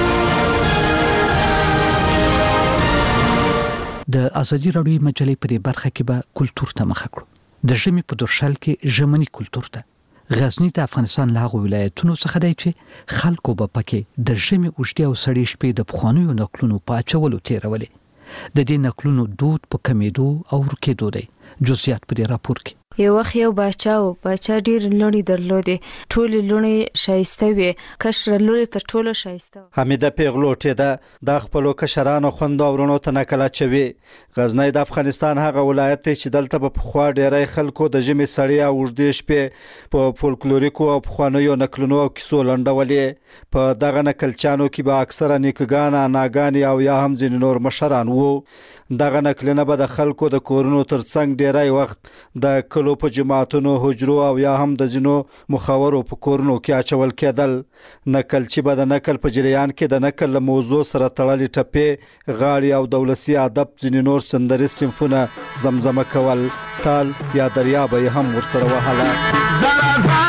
[SPEAKER 5] د ازادي راډیو مجلې په برخه کې به کلتور ته مخه کړو. د ژمي په درشل کې ژمنی کلتور ته غزنی د افغانستان له ولایتونو څخه دی چې خلکو به پکې د ژمي اوږدې او سړې شپې د پخوانیو نقلونو په اچولو تیرولې. د دې نقلونو دود په کمیدو او ورکېدو دی. جزئیات په دې راپور کې.
[SPEAKER 9] یو وخت یو باچا او باچا ډیر لونی درلودې ټول لونی شایسته وي کشر لوري تر ټولو شایسته.
[SPEAKER 14] حمیده پیغلوټه ده د خپل کشرانو خوندو ورونو ته نکله چوي. غزنی د افغانستان هغه ولایت چې دلته په خوا ډیرای خلکو د ژمي سړی او اوږدې شپې په فولکلوریکو او خوانیو نقلونو او کیسو لنډولې. په دغه نقلچانو کې به اکثره نیکګان ناګان او یا هم ځین نور مشران وو. دغه نقلونه به د خلکو د کورونو ترڅنګ ډیرای وخت د کلو په جماعتونو حجرو او یا هم د ځینو مخاورو په کورونو کې اچول کېدل. نقل چې به د نقل په جریان کې د نقل له موضوع سره تړلې ټپې غاړې او د ولسي ادب ځینې نور سندري صنفونه زمزمه کول تال یا دریاب یې هم ورسره وهله.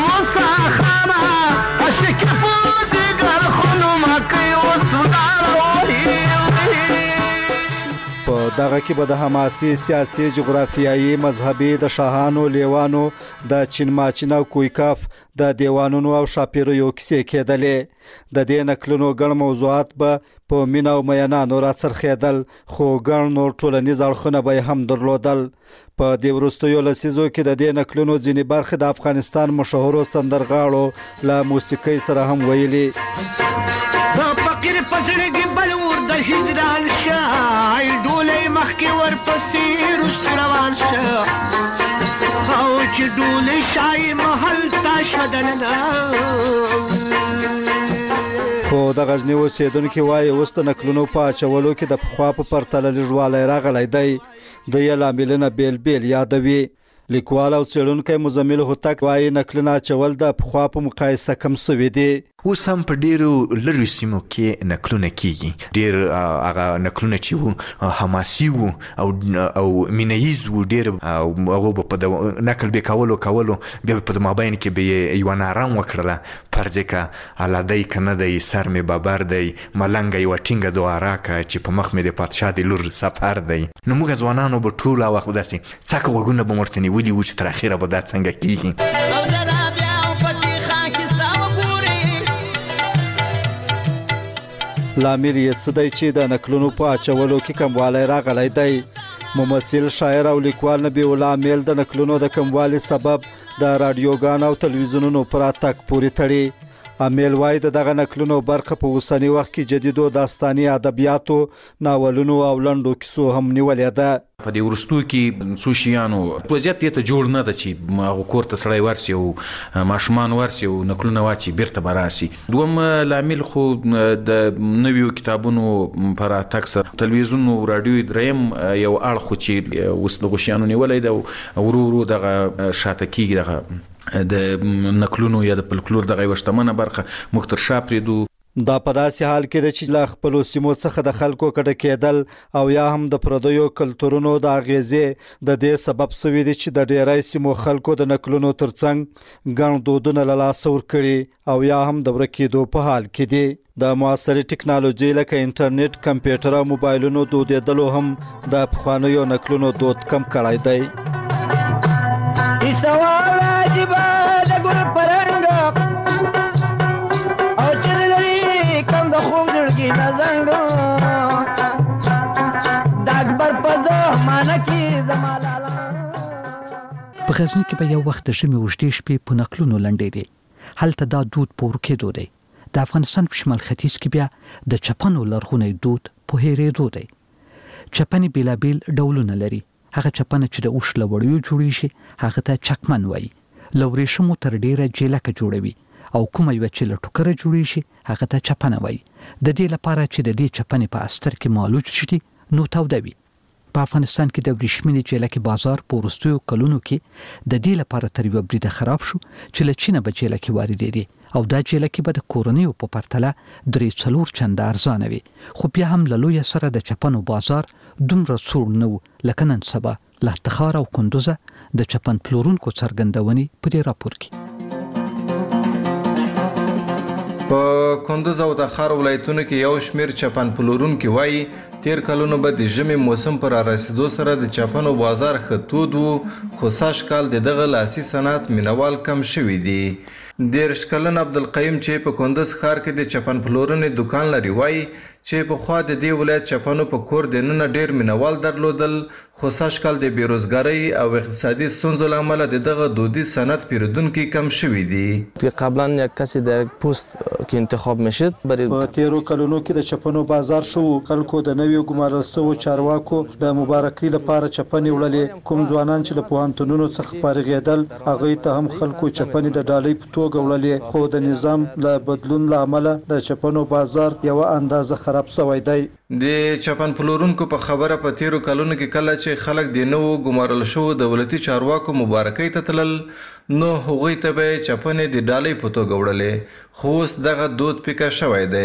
[SPEAKER 14] دغه کې به د حماسي سیاسي جغرافیایي مذهبي د شاهانو لیوانو د چین ماچین او کویکاف د دیوانونو او شاپیریو کیسې کېدلې. د دې نقلونو ګڼ موضوعات به په مینا او میانانو راڅرخېدل خو ګڼ نور ټولنیز اړخونه به هم درلودل. په دې وروستیو لسیزو کې د دې نقلونو ځینې برخې د افغانستان مشهورو سندرغاړو له موسیقۍ سره هم ویلي. هجران شای ډولې مخکې ورپسې رست روان شه او چې ډولې شای محل تا شدنه. خو د غزنی اوسیدونکو وایي اوس د نقلونو په اچولو کې د پخوا په پرتله لږوالی راغلی دی. د یې لاملونه بیل بیل یادوي. لیکوال او څېړونکی مزمل هوتک وایي نقلونه اچول د پخوا په مقایسه کم سوي دي.
[SPEAKER 1] اوس هم په ډیرو لرې سیمو کې نقلونه کیږي. ډیر هغه نقلونه چې وو حماسي وو او او مینه‌یز وو. ډیر هغه په نقل به کولو کولو بیا په مابین کې به یو نارام وکړله فرض کې علادی کنه دی سر می بابر دی ملنګ یو ټینګه دواره کا چې په مخ می د پادشاه د لور سفر دی. نو موږ ځوانانو به ټول وخت داسې څاکه وګونه به مرتنی ویلی و چې تر اخیره به دا څنګه کیږي.
[SPEAKER 14] لامل یې څه دی چې د نقلونو په اچولو کې کموالی راغلی دی. ممثل شاعر او لیکوال نبی الله امیل د نکلونو د کموالي سبب د رادیوګان او تلویزیونونو پر اتاک پوري تړي. امیل وای دغه نکلونو برخه په اوسنی وخت کې جديدو داستاني ادبیاتو، ناولونو او لنډو کیسو هم نیولې ده.
[SPEAKER 2] په دې ورستو کې څو شیانو وضعیت ته جوړ نه ده چې هغه کور ته سړی ورسي او ماشومان ورسي او نکلونه واچي بیرته براسي. دوم لامل خو د نویو کتابونو پر اتاک سره تلویزیون او رادیو دریم یو اړ خو چې اوس د غشیانو نیولې ده ورو ورو دغه شاته کیږي دغه د نکلونو یا د فلکلور دغه وشتمنه برخه مختر شاپریدو.
[SPEAKER 14] دا په داسې حال کې ده چې لا خپل سیمو څخه د خلکو کډه کېدل او یا هم د پردیو کلتورونو د اغیزې د دې سبب سوي دي چې د ډیری سیمو خلکو د نکلونو ترڅنګ ګڼ دودونه له لاسه ورکړي او یا هم د ورکېدو په حال کې دي. د معاصرې ټکنالوژي لکه انټرنیټ، کمپیوټر او موبایلونو دودېدلو هم د پخوانیو نکلونو دود کم کړی دی.
[SPEAKER 5] په غزني کې به یو وخت د ژمي اوږدې شپې په نکلونو لنډې دي. هلته دا دود په ورکېدو دی. د افغانستان په شمال ختیځ کې بیا د چپنو لرغونی دود په هېرېدو دی. چپنې بېلابېل ډولونه لري. هغه چپنه چې د اوښ له وړیو جوړیږي هغه ته چکمن وایي. له ورېښمو تر ډېره جیلکه جوړوي او کومه یوه چې له ټوکره جوړیږي هغه ته چپنه وایي. د دې لپاره چې د دې چپنې په استر کې مالوچ شي نو توده وي. په افغانستان کې د ورېښمینې جیلکې بازار په وروستیو کلونو کې د دې لپاره تر یوه بریده خراب شو چې له چینه به جیلکې واردېدې او دا جیلکې به د کورنیو په پرتله درې څلور چنده ارزانه وي. خو بیا هم له لویه سره د چپنو بازار دومره سوړ نه و لکه نن سبا. له تخار او کندوزه د چپن پلورونکو څرګندونې په دې راپور کې.
[SPEAKER 3] په کندوز او تخار ولایتونو کې یو شمیر چپن پلورونکي وایي تیر کلونو به د ژمي موسم پر رسیدو سره د چپنو بازار ختود وو، خو سږ کال د دغه لاسي صنعت مینوال کم شوي دي. دېرش کلن عبدالقیوم چې په کندوز ښار کې د چپن پلورنې دکان لري وایي چې پخوا د دې ولایت چپنو په کور دننه ډېر مینوال درلودل، خو سږ کال د بېروزګارۍ او اقتصادي ستونزو له امله د دغه دودیز صنعت پیرودونکي کم شوي دي.
[SPEAKER 23] قبلا یک کسی در پست که انتخاب میشد
[SPEAKER 14] په تیرو کلونو کې د چپنو بازار شو. خلکو د نویو ګمارل شوو چارواکو د مبارکۍ لپاره چپنې وړلې. کوم ځوانان چې له پوهنتونونو څخه فارغېدل هغوی ته هم خلکو چپنې د ډالۍ په توګه وړلې، خو د نظام له بدلون له امله د چپنو بازار یوه اندازه خراب شوی دی.
[SPEAKER 3] د چپن پلورونکو په خبره په تیرو کلونو کې کله چې خلک د نوو ګمارل شوو دولتي چارواکو مبارکۍ ته تلل نو هغوی ته به چپنې د ډالۍ په توګه وړلې، خو اوس دغه دود پیکه شوی دی.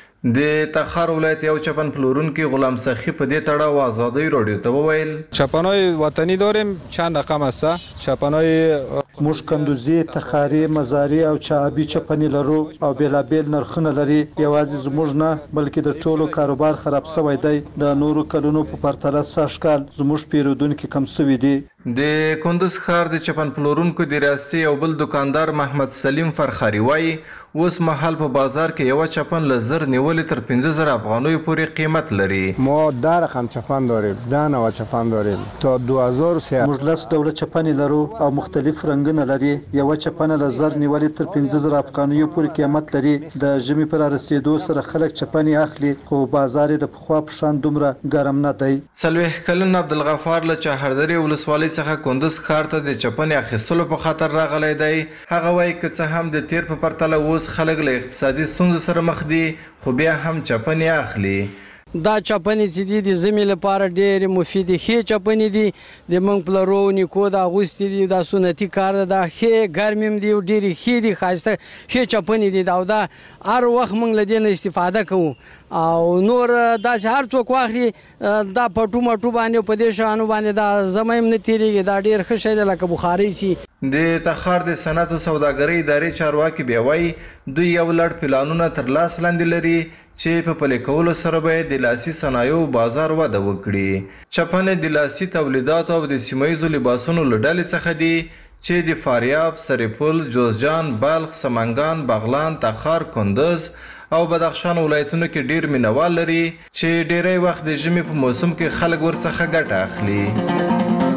[SPEAKER 3] د تخار ولایت یو چپن پلورونکی غلام سخی په دې تړاو آزادۍ رادیو ته وویل
[SPEAKER 24] چپنای وطنی داریم چند رقم است. چپنای
[SPEAKER 14] موږ کندوزي، تخاري، مزاري او چابي چپنې لرو او بیلابیل نرخونه لري. یوازې زموږ نه بلکې د ټولو کاروبار خراب شوی دی. د نورو کلونو په پرتله سږ کال زموږ پیرودونکي کم شوي دي.
[SPEAKER 3] د کندوز ښار د چپن پلورونکو د ریاستي او بل دکاندار محمد سلیم فرخاري وایي اوس مهال په بازار کې یو چپن له زر نیولې تر پنځه زره افغانیو پورې قیمت لري.
[SPEAKER 25] ما ده رقم چپن داریم، ده نوع چپن داریم تا دو هزار و سه.
[SPEAKER 14] موږ لس ډوله چپنې لرو او مختلف رنګونه لري. یو چپن له زر نیولې تر پنځه زره افغانیو پورې قیمت لري. د ژمي پر رسیدو سره خلک چپنې اخلي، خو بازار د پخوا په شان دومره ګرم نه دی.
[SPEAKER 3] څلوېښت کلن عبدالغفار له چهردرې ولسوالۍ څخه کندوز ښار ته د چپنې اخیستلو په خاطر راغلی دی. هغه وایي که څه هم د تیر په پرتله اوس خلک له اقتصادي ستونزو سره مخ دي، خو بیا هم چپنې اخلي.
[SPEAKER 10] دا چپنې چې دي د ژمي لپاره ډېرې مفیدې ښې چپنې دي. د موږ پلرو نیکو د اغوستې دي، دا سنتي کار ده. دا ښې ګرمې هم دي او ډېرې ښې دي، ښایسته ښې چپنې دي. او دا هر وخت موږ له دې نه استفاده کوو او نور دا چې هر څوک واخلي دا پټو مټو باندې په دې شیانو باندې دا زما هم نه تېرېږي. دا ډېر ښه شی دی لکه بخارۍ چې
[SPEAKER 3] د تخار د صنعت او سوداګرۍ ادارې چارواکي بیا وایي دوی یو لړ پلانونه تر لاس لاندې لري چې په پلي کولو سره به د لاسي صنایعو بازار وده وکړي. چپنې د لاسي تولیداتو او د سیمه ییزو لباسونو له ډلې څخه دي چې د فاریاب، سرپل، جوزجان، بلخ، سمنګان، بغلان، تخار، کندوز او بدخشان ولایتونو کې ډیر مینوال لري چې ډیری وخت د ژمي په موسم کې خلک ورڅخه ګټه اخلي.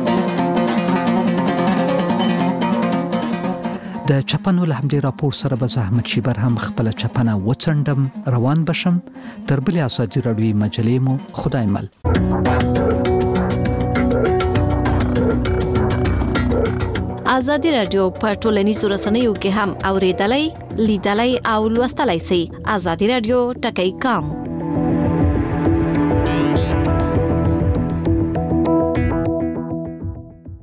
[SPEAKER 5] د چپنو له همدې راپور سره به زه احمد شیبر هم خپله چپنه وڅنډم، روان بشم. تر بلې ازادي راډیویي مجلې مو خدای مل.
[SPEAKER 4] ازادي راډیو په ټولنیزو رسنیو کې هم اوریدلای، لیدلای او لوستلای شئ. ازادي راډیو ټکی کام